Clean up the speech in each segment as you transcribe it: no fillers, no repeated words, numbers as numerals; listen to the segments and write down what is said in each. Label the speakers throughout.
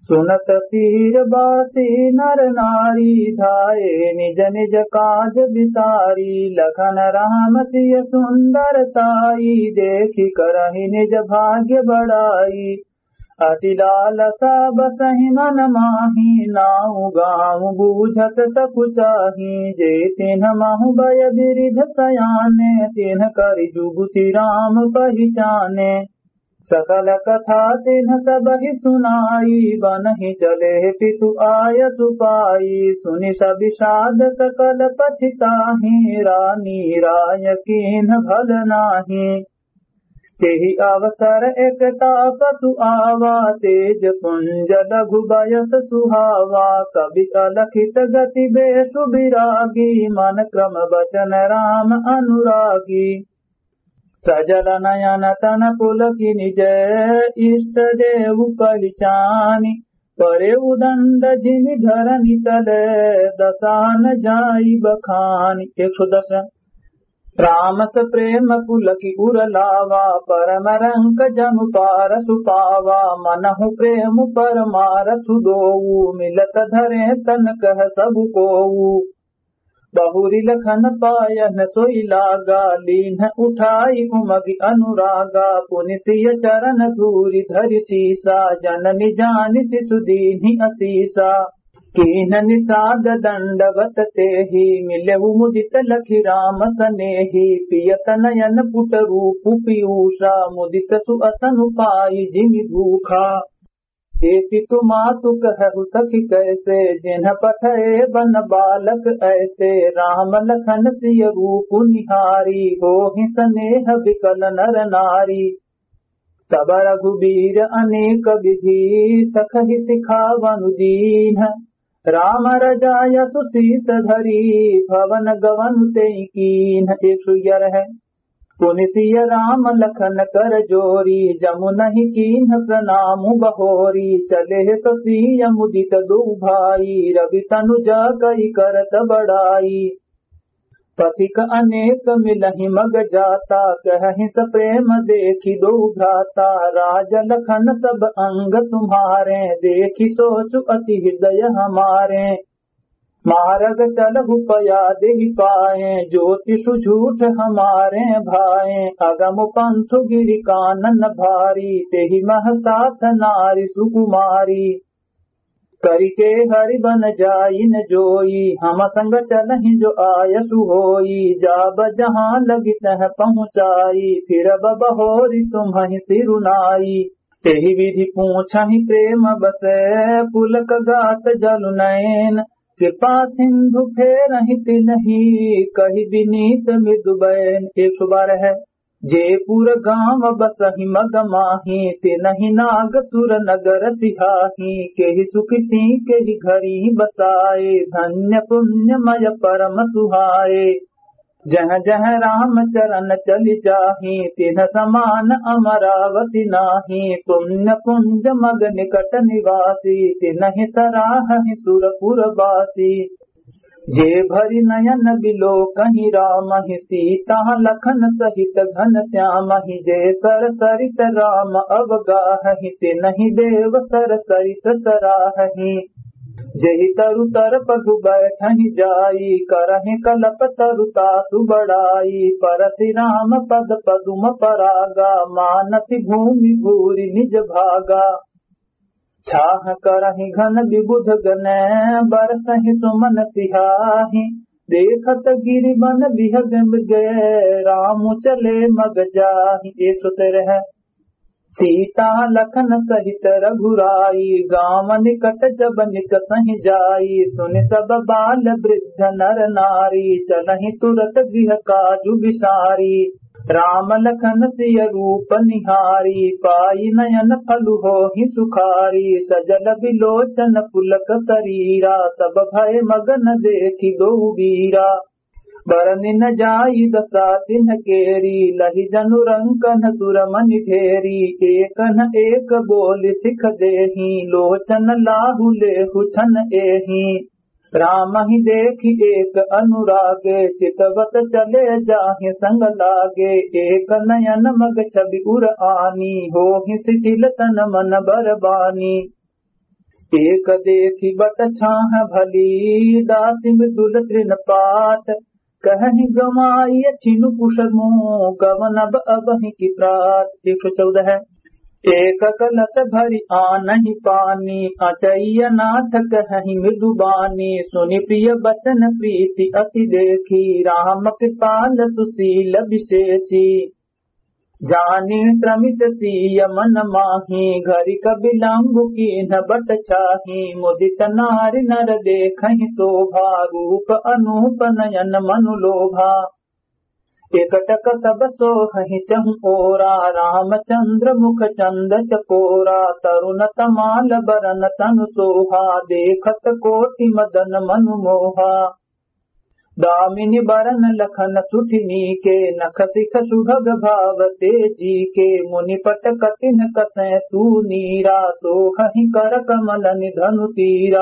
Speaker 1: सुनत तीर बासी नर नारी धाये निज निज काज बिसारी। लखन राम सिय सुंदरताई देखी करहि निज भाग्य बढ़ाई। अति लालसा बसहि मन माही नाउ गाँव बूझत सकुचाही। जे तिन्ह महु भय बिरिध सयाने तिन्ह करि जुगुति राम पहिचाने। सकल कथा तिन्ह सबहि सुनाई बनहि चले पितु आय सुपाई। सुनि सब विषाद सकल पछिताहि रानी राय कीन्ह भल नाही। तेहि अवसर एकता पशु आवा तेज पुंज लघु बयस सुहावा। कवि अलखित गति बेसु बिरागी मन क्रम बचन राम अनुरागी। सजल नयन तन पुलकि निज इष्ट देव पहचानी। परे उदंड जिमि धरनि तले दसान जाई बखानी। 110 राम स प्रेम पुलकि उर लावा परम रंक जनु पार सुपावा। मनहु प्रेम परमारथु दोऊ मिलत धरे तन कह सब कोऊ। बहुरी लखन पायन सोई लागा लीन्ह उठाई उमगि अनुरागा। पुनि सिय चरण धूरि धरि सीसा जननि जानि शिशु दीन्हि असीसा। कीन्ह निषाद दंडवत तेहि मिलहु मुदित लखि राम सनेहि। पियत नयन पुट रूप पीयूषा मुदित सुअसन पाई जिमि भूखा। हे पितु मातु कहु सखि कैसे जिन्ह पठए बन बालक ऐसे। राम लखन सिय रूप निहारी होहि स्नेह विकल नर नारी। तब रघुबीर अनेक विधि सखहि सिखावनु दीन्ह। राम रजाय सुशीस धरी भवन गवन तेई कीन्ह। 111 पुनि सिय राम लखन कर जोरी जमु नहीं कीन्ह प्रणाम बहोरी। चले ससिय मुदित दो भाई रवि तनुजा कई करत बड़ाई। पथिक अनेक मिलहि मग जाता कहहि स प्रेम देखि दो भ्राता। राज लखन सब अंग तुम्हारे देखि सोचु अति हृदय हमारे। मारग चलहु पया देहि पाए ज्योतिषु झूठ हमारे भाए। अगम पंथु गिरि कानन भारी तेहि मह साथ नारी सुकुमारी। करिके हरि बन जाई न जोई हम संग चलहि जो आयसु होई। जाब जहाँ लगी तह पहुँचाई फिर बहोरी तुम्हि सिरुनाई। तेहि विधि पूछहि प्रेम बसे पुलक गात जलु नयन। कृपा सिंधु फेरहि तिन्हि कहि विनीत मृदु बैन। 112 जयपुर गाँव बसहि मग माही तिन्हि नाग सुर नगर सिहाही। केहि सुखती केहि घरी बसाए धन्य पुण्यमय परम सुहाए। जह जह राम चरण चलि जाहि तिन्ह समान अमरावती नाही। पुण्य पुंज मग निकट निवासी तिन्हि सराहहि सुरपुर बासी। जे भरि नयन बिलोकहि रामहि सीता लखन सहित घन श्यामहि। जे सर सरित राम अवगाहहि तिन्हि देव सर सरित सराहहि। जेहि तरु तर पधु बैठहि जाई करहि कलप तरुतासु बढ़ाई। परसि राम पद पदुम परागा मानति भूमि भूरि निज भागा। छाह करहि घन विबुध गने बरसहि सुमन सिहाहि। देखत गिरि बन बिहग गए राम चले मग जाहि। 113 सीता लखन सहित रघुराई गाँव निकट जब निकसहि जाई। सुनि सब बाल वृद्ध नर नारी चलहि तुरत गृह काजु बिसारी। राम लखन सिय रूप निहारी पाई नयन फलु होहि सुखारी। सजल बिलोचन पुलक शरीरा सब भय मगन देखि दो वीरा। बरनि न जाई दशा तिन्ह केरी लहि जनु रंकन सुरमनि ढेरी। एक न एक बोल सिख देहि लोचन लाहु लेहु छन एहि। राम ही देखि एक अनुरागे चितवत चले जाहि संग लागे। एक नयन मग छवि उर आनी होहि शिथिल तन मन बरबानी। एक देखी बट छाह भली दासी मृदुल तृण पात कहीं गमाई छिनु कुशमो गवन अब की प्रात। 114 है। एक कलश भरी आनहि पानी अचैया नाथ कहीं मृदुबानी सुनि प्रिय बचन प्रीति अति देखी राम कृपाल सुशील विशेषी जानी श्रमित सिय मन माही घरि कबिलंबु कीन्ह बट चाही मुदित नारि नर देखहि शोभा रूप अनूप नयन मनु लोभा एकटक सब सोहि चहु ओरा रामचंद्र मुख चंद चकोरा तरुण तमाल बरन तनु सोहा देखत कोटि मदन मनु मोहा दामिनी बरन लखन सुठिनी के नख सिख सुभग भाव तेजी के मुनिपट कठिन कसै तू नीरा सोहि कर कमल निधनु तीरा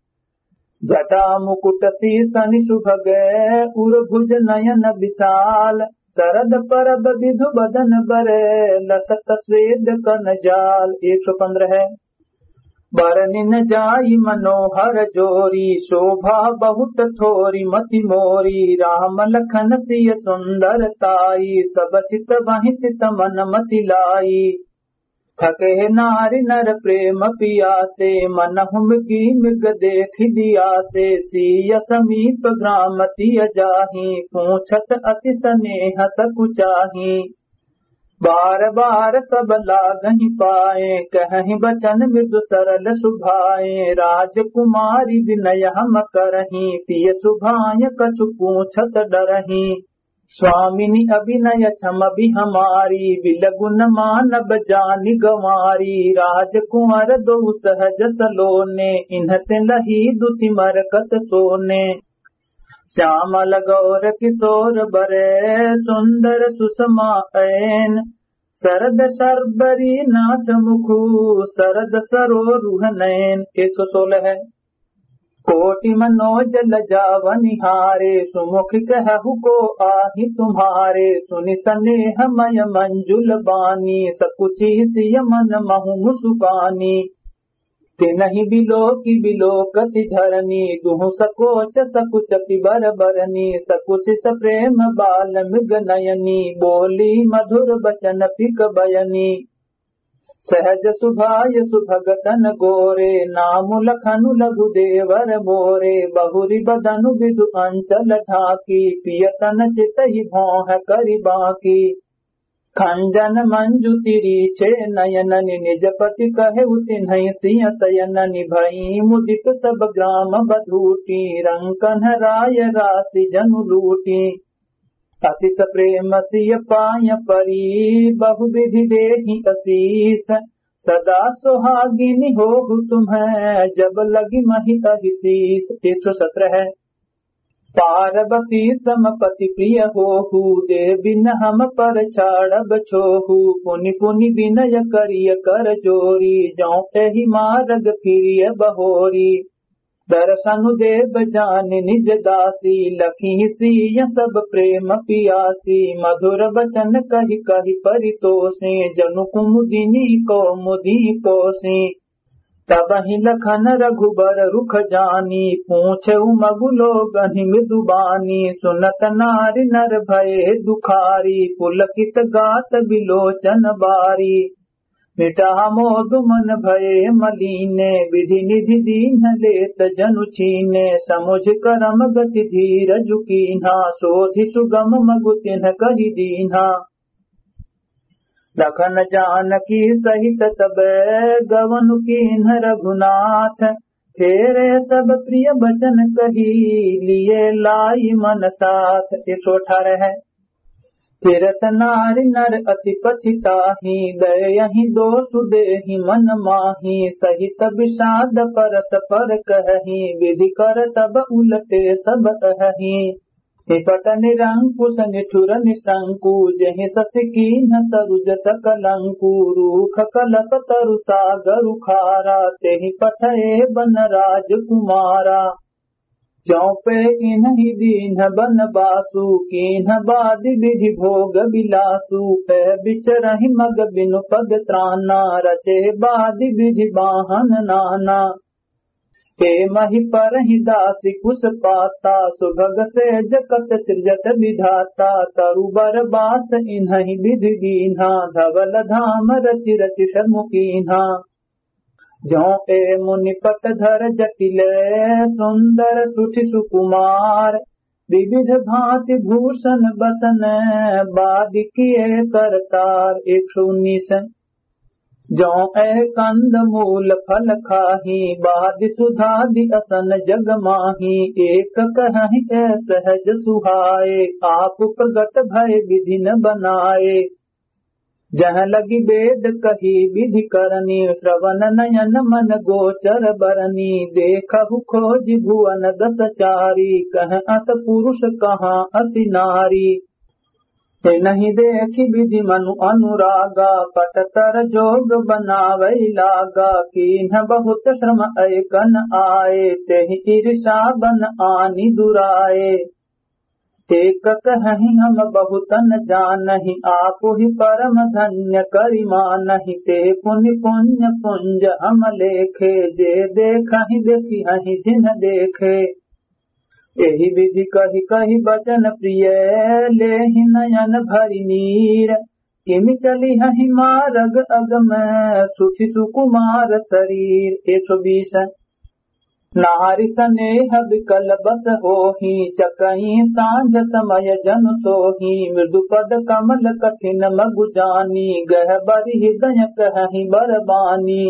Speaker 1: जटा मुकुट सीसनि सुभग उर्भुज नयन विशाल शरद परब विधु बदन बर लसत स्वेद कन जाल। 115 है। बरनिन जाई मनोहर जोरी शोभा बहुत थोरी मति मोरी राम लखन सिय सुंदर ताई सब चित वहि चित मन मति लाई थके नारी नर प्रेम पियासे मनहु मृगी मृग देखि दिया से सिय समीप ग्राम तिय जाहि पूछत अति स्नेह सकुचाही बार बार सब लागहि पाए कहीं बचन मृदु सरल सुभाए राजकुमारी विनय हम करहि पिय सुभाय कछु पूछत डरहि स्वामिनी अभिनय क्षम भी हमारी विलगुन मानब जानि गंवारी राजकुंवर दो सहज सलोने इन्हते लही दुति मरकत सोने श्यामल गौर किशोर बरे सुंदर सुषमा ऐन शरद शर्बरी नाथ मुखु शरद सरोरुह नयन। 116 है। कोटि मनोज लजावनिहारे सुमुख कहु को आहि तुम्हारे सुनि स्नेह मय मंजुल बानी सकुचि सिय मन महु मुसुकानी तिनहि बिलोकी बिलोकति धरनी दुहु सकोच सकुचति बर बरनी सकुच सप्रेम बाल मृग नयनी बोली मधुर बचन पिक बयनी सहज सुभाय सुभगतन गोरे नाम लखनु लघु देवर मोरे बहुरी बदनु विदु अंचल ढाकी पियतन चितहि भौह करि बाकी खंजन मंजु तिरीछे नयन निज पति कहे तिन्हि सिंह सयन निभई मुदित सब ग्राम बधूटी रंकन राय राशि जनु लूटी अतिस प्रेम सिय पाय परी बहु विधि देहि असीस सदा सुहागिनी होहु तुम्हें जब लगी महि अहिसीस। 117 है। पार्वती समपति प्रिय होहु देवी न हम पर छाड़ब छोहु पुनि पुनि विनय करिय कर जोरी जौ ही मार्ग फिरिय बहोरी दर्शन देव जान निज दासी लखी सिय सब प्रेम पियासी मधुर बचन कहि कहि परितोषे जनु कुमुदिनी को मुदी पोषे तबहि लखन रघुबर रुख जानी पूछे मगुलो गहि मृदुबानी सुनत नारी नर भये दुखारी पुलकित गात बिलोचन बारी मिटा मोदु मन भये मलीने विधि निधि दीन लेत जनु छीने समुझ करम गति धीरज कीन्हा शोधि सुगम मगु तिन्ह कहि दीन्हा लखन जानकी सहित तब गवनु कीन्ह रघुनाथ तेरे सब प्रिय बचन कही लिए लाई मन साथ। 118 है। फिरत नारी नर अति पछिताहि दयहि दोषु देहि मन माहि सहित विषाद परस पर कहहि विधि कर तब उलटे सब अहि निपट निरंकुश निठुर निशंकु जहि शशि कीन्ह सरुज सकलंकु रूख कलप तरु सागर खारा तेहि पठये बन राज कुमारा चौपे इन्हि दीन बन बासु कीन्ह बादि विधि भोग बिलासु पै बिचरहि मग बिनु पग त्राना रचे बादि विधि बाहन नाना ते मही पर ही दासी कुश पाता सुभग से जगत सृजत विधाता तरुबर बास इन्हीं विधि दीन्हा धवल धाम रचि रचि शर्मुकीन्हा ज्यों ए मुनिपत धर जटिल सुंदर सुठि सुकुमार विविध भांति भूषण बसन बादिकिए करतार 119 ज्यों ए कंद मूल फल खाही बादि सुधादि असन जग माही एक कहीं ए सहज सुहाए आप प्रगट भय विधि न बनाए जह लगी वेद कही विधि करनी श्रवण नयन मन गोचर बरनी देखहु खोज भुवन दस चारी कह अस पुरुष कहाँ असि नारी नहीं देखी विधि मनु अनुरागा पटतर जोग बनावै लागा कीन्ह बहुत श्रम ऐकन आए तेहि ईर्षा बन आनि दुराए एक कहीं हम बहुतन जानहि आप ही परम धन्य करिमानहि ते पुण्य पुण्य पुंज हम लेखे जे देखहि देखि जिन देखे एहि विधि कही कही बचन प्रिय लेहि नयन भरि नीर किमि चली हहि मार्ग अगम सुखी सुकुमार शरीर 120 नारी स्नेह विकल बस होहि चकई सांझ समय जन सोहि मृदु पद कमल कठिन मगु जानी गहबरि हृदय कहि बरबानी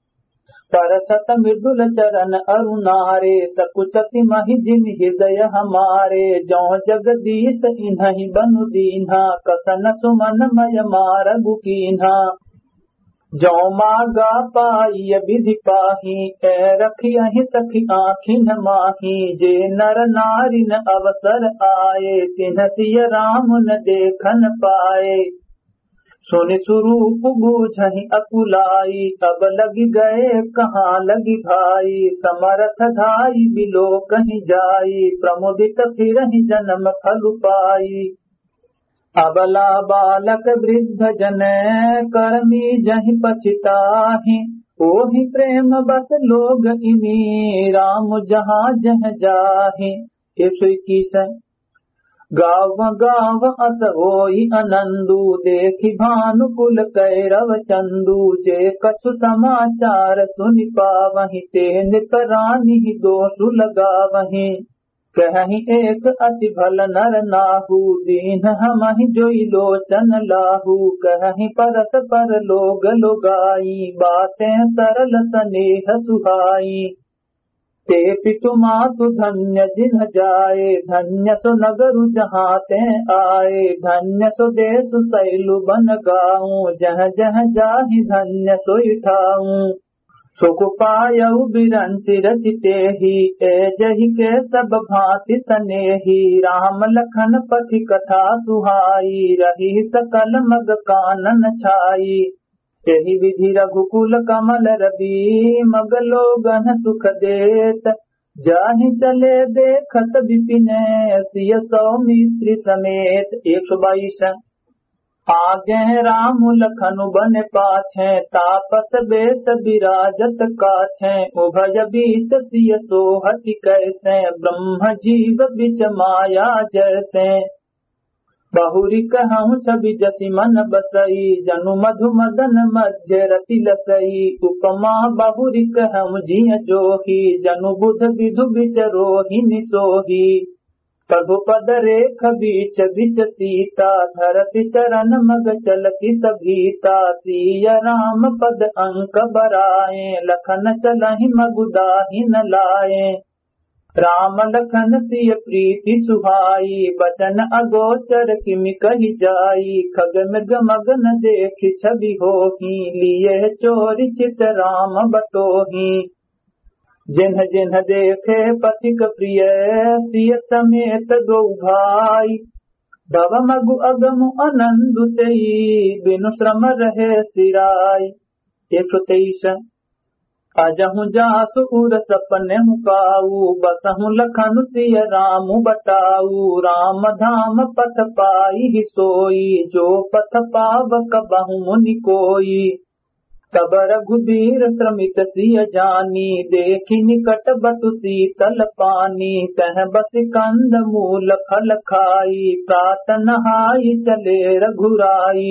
Speaker 1: परसत मृदुल चरण अरुणारे सकुचति महि जिन हृदय हमारे जौ जगदीश इन्हीं बनु दीन्हा कसन सुमन मय मारगु कीन्हा जौ मागा पाई विधि पाही ए रखियहि सखी आँखिन माही जे नर नारी न अवसर आए तिन्ह सिय राम न देखन पाए सुनि स्वरूप बूझहि अकुलाई अब लगी गए कहाँ लगी भाई समरथ धाई बिलो कहीं जाई प्रमुदित फिरहि जन्म फल पाई अबला बालक वृद्ध जन कर्मी जहि पछिताहि ओहि प्रेम बस लोग इमी राम जहाँ जह जाहि 121 गाव गाव अस होई आनंदु देखि भानुकुल कैरव चंदु जे कछु समाचार सुनि पावहि ते नित रानी दोषु लगावहि कहीं एक अति भल नर नाहु दीन हमहि जोई लोचन लाहु कहीं परस पर लोग लुगाई बातें सरल स्नेह सुहाई ते पितु मातु धन्य जिन जाए धन्य सो नगरु जहाँ ते आए धन्य सो देसु सैलु बन गाऊं जह जह जाहि धन्य सो ठाऊं सुख पायउ बिरंचि रचिते ही ए जहि के सब भांति सनेही राम लखन पथि कथा सुहाई रही सकल मग कानन छाई यही विधि रघुकुल कमल रवि मग लोगन सुख देत जाहि चले देखत विपिन सिय सौमित्री समेत 122 आगे राम लखनु बन पाछे तापस बेस विराजत काछे उभय बीच सिय सोहति कैसे ब्रह्म जीव बिच माया जैसे बहुरी कहूँ छवि जसी मन बसई जनु मधु मदन मध्य रति लसई उपमा बहुरी कहूँ जिय जोही जनु बुध विधु बिच रोहि निसोही प्रभु पद रेख बीच बिच सीता धरति चरण मग चलती सभीता सिय राम पद अंक बराए लखन चलहि मगुदाहि न लाए राम लखन सिय प्रीति सुहाई बचन अगोचर किमि कहि जाई खग मृग मगन देखि छवि होहि लिए चोरी चित राम बटोही जिन्ह जिन्ह देखे पथिक प्रिय सिय समेत दो भाई भव मगु अगम आनंद तेई बिनु श्रम रहे सिराय 123 अजहु जासु उर सपने मुकाऊ बसहु लखनु सिय राम बटाऊ राम धाम पथ पाई ही सोई जो पथ पावक बहु मुनि कोई तब रघुबीर श्रमित सिय जानी, देखी निकट बटु शीतल पानी। तह बस कंद मूल फल खाई, प्रात नहाई चले रघुराई।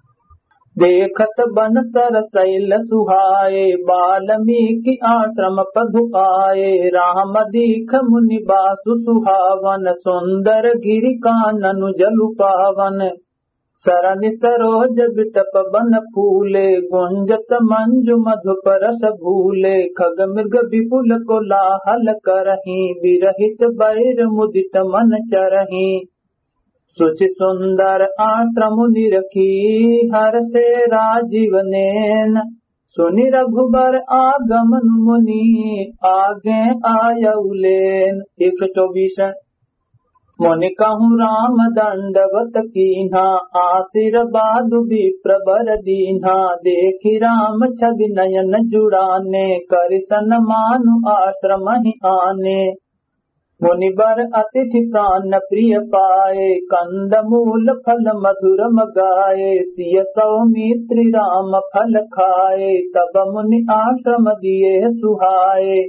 Speaker 1: देखत बन सरसैल सुहाए, वाल्मीकि आश्रम पधु आए। राम दीख मुनि बासु सुहावन, सुंदर गिरि कानन जलु पावन। सरनि सरोज बिटप बन फूले, गुंजत मंजु मधुप रस भूले। खग मृग विपुल कोलाहल करहीं, विरहित बैर मुदित मन चरहीं। सुचि सुंदर आश्रम निरखी, हर्षे राजीव नैन। सुनि रघुबर आगमन मुनि, आगे आयऊ लेन। 124। मुनि कहूँ राम दंडवत कीन्हा, आशीर्वाद विप्र बर दीन्हा। देखी राम छवि नयन जुड़ाने, करि सन्मानु आश्रम ही आने। मुनि बर अतिथि प्राण प्रिय पाए, कंद मूल फल मधुर मगाए। सिय सौमित्री राम फल खाए, तब मुनि आश्रम दिए सुहाए।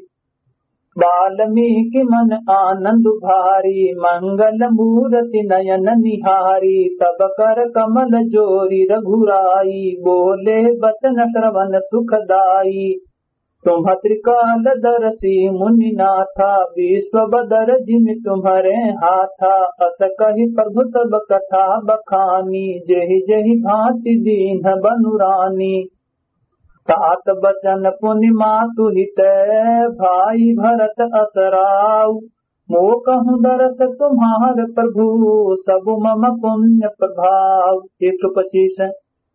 Speaker 1: वाल्मीकि मन आनंद भारी, मंगल मूरति नयन निहारी। तब कर कमल जोरी रघुराई, बोले बचन श्रवण सुखदाई। तुम त्रिकाल दर्शी मुनि नाथा, विश्व बदर जिमि तुम्हारे हाथा। अस कहि प्रभु सब कथा बखानी, जेहि जेहि भांति दीन बनुरानी। तात बचन पुनि मातु हित, भाई भरत असराऊ। मोह कहूँ दरस तुम्हार प्रभु, सब मम पुण्य प्रभाव। 125।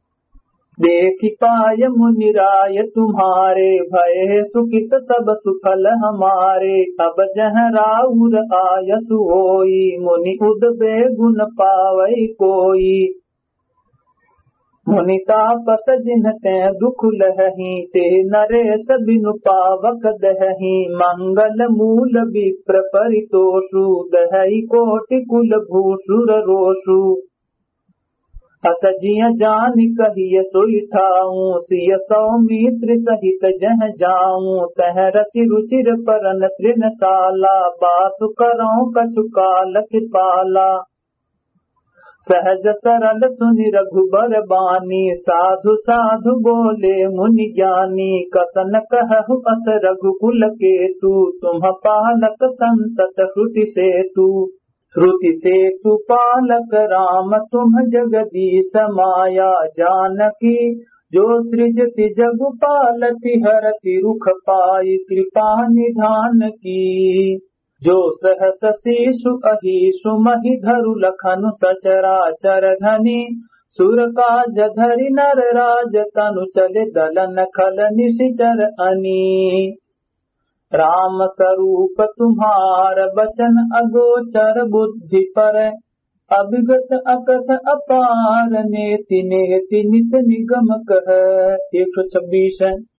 Speaker 1: देखि पाय मुनि राय तुम्हारे, भय सुखित सब सुफल हमारे। अब जह राउर आयसु होई, मुनि उदबे गुण पावै कोई। मुनि तापस जिनते दुख लहहीं, ते नरेश बिनु पावक दहहीं। मंगल मूल विप्र परितोषु, दहई कोटि कुल भूषुर रोषु। अस जिय जानि कहिय सोई ठाऊं, सिय सौमित्र सहित जह जाऊं। तह रचि रुचिर परन तृणशाला, बासु करौं कछु काल कृपाला। सहज सरल सुनि रघुबर बानी, साधु साधु बोले मुनि ज्ञानी। कसन कहु अस रघुकुल केतु, तुम पालक संतत श्रुति सेतु। श्रुति सेतु पालक राम तुम जगदीश माया। जानकी जो सृजति जगु पालति, हरति रुख पाई कृपा निधान की। जो सहस शीशु अहीशु महि धरु लखनु सचराचर धनि। सुर काज धरि नर राज तनु चले, दलन खल निशिचर अनी। राम स्वरूप तुम्हार बचन अगोचर, बुद्धि पर अभिगत अकथ अपार। नेति नेति नित निगम कह। 126।